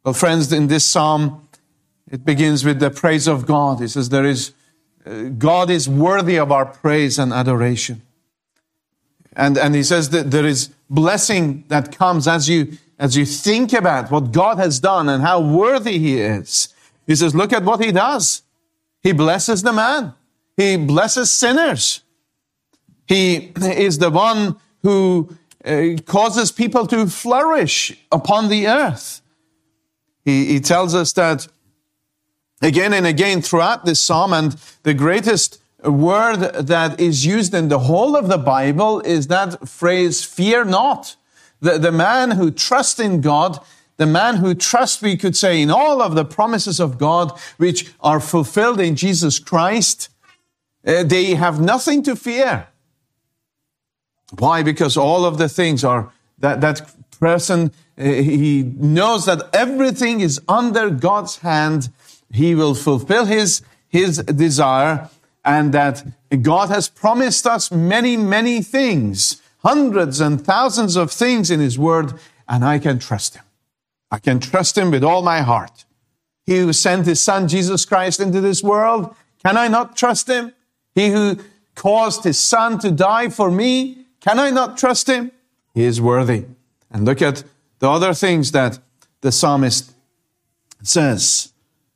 Well, friends, in this psalm, it begins with the praise of God. It says God is worthy of our praise and adoration. And he says that there is blessing that comes as you think about what God has done and how worthy he is. He says, look at what he does. He blesses the man. He blesses sinners. He is the one who causes people to flourish upon the earth. He tells us that again and again throughout this psalm, and the greatest word that is used in the whole of the Bible is that phrase, fear not. The man who trusts in God, the man who trusts, we could say, in all of the promises of God, which are fulfilled in Jesus Christ, they have nothing to fear. Why? Because all of the things are, that person, he knows that everything is under God's hand. He will fulfill his desire, and that God has promised us many, many things, hundreds and thousands of things in his word, and I can trust him. I can trust him with all my heart. He who sent his son, Jesus Christ, into this world, can I not trust him? He who caused his son to die for me, can I not trust him? He is worthy. And look at the other things that the psalmist says.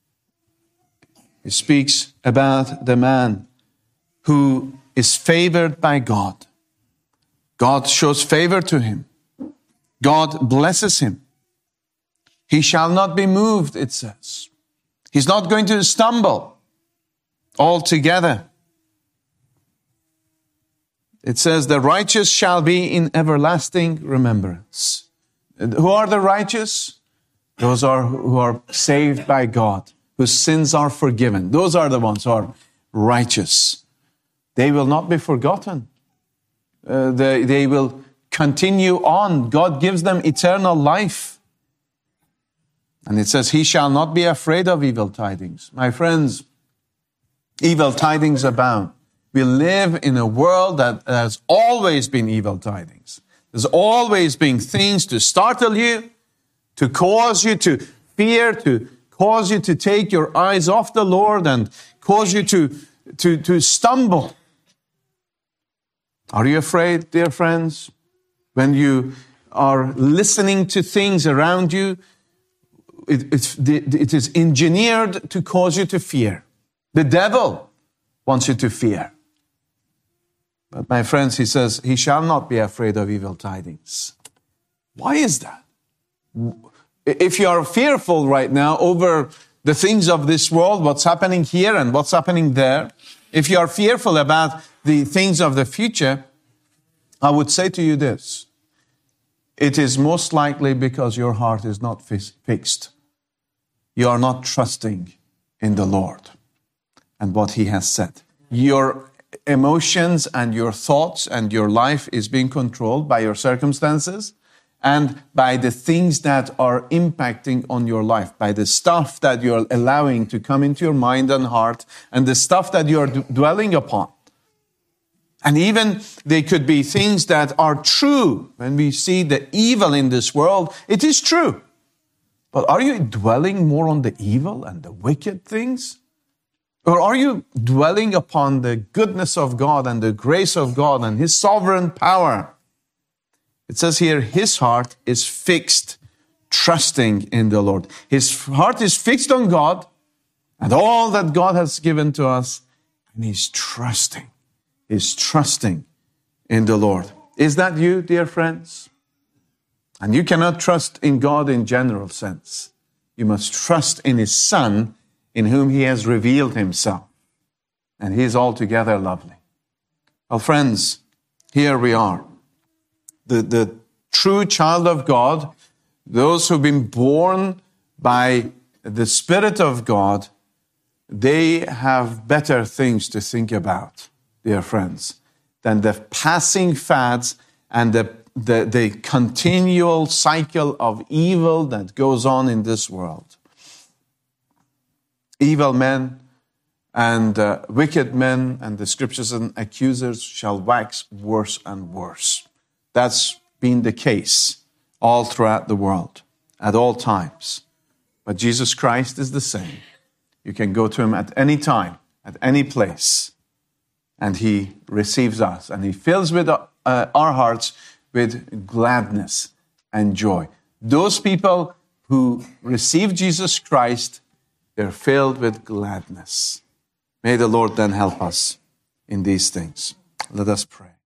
He speaks about the man who is favored by God. God shows favor to him. God blesses him. He shall not be moved, it says. He's not going to stumble altogether. It says, the righteous shall be in everlasting remembrance. Who are the righteous? Those who are saved by God, whose sins are forgiven. Those are the ones who are righteous. They will not be forgotten. They will continue on. God gives them eternal life. And it says, he shall not be afraid of evil tidings. My friends, evil tidings abound. We live in a world that has always been evil tidings. There's always been things to startle you, to cause you to fear, to cause you to take your eyes off the Lord and cause you to stumble. Are you afraid, dear friends? When you are listening to things around you, it is engineered to cause you to fear. The devil wants you to fear. But my friends, he says, he shall not be afraid of evil tidings. Why is that? If you are fearful right now over the things of this world, what's happening here and what's happening there, if you are fearful about the things of the future, I would say to you this: it is most likely because your heart is not fixed. You are not trusting in the Lord and what he has said. Your emotions and your thoughts and your life is being controlled by your circumstances and by the things that are impacting on your life, by the stuff that you're allowing to come into your mind and heart, and the stuff that you're dwelling upon. And even they could be things that are true. When we see the evil in this world, it is true. But are you dwelling more on the evil and the wicked things? Or are you dwelling upon the goodness of God and the grace of God and his sovereign power? It says here, his heart is fixed, trusting in the Lord. His heart is fixed on God and all that God has given to us, and he's trusting in the Lord. Is that you, dear friends? And you cannot trust in God in general sense. You must trust in his Son, in whom he has revealed himself. And he is altogether lovely. Well, friends, here we are. The true child of God, those who've been born by the Spirit of God, they have better things to think about, dear friends, than the passing fads and the continual cycle of evil that goes on in this world. Evil men and wicked men, and the scriptures and accusers shall wax worse and worse. That's been the case all throughout the world, at all times. But Jesus Christ is the same. You can go to him at any time, at any place, and he receives us, and he fills with our hearts with gladness and joy. Those people who receive Jesus Christ, they're filled with gladness. May the Lord then help us in these things. Let us pray.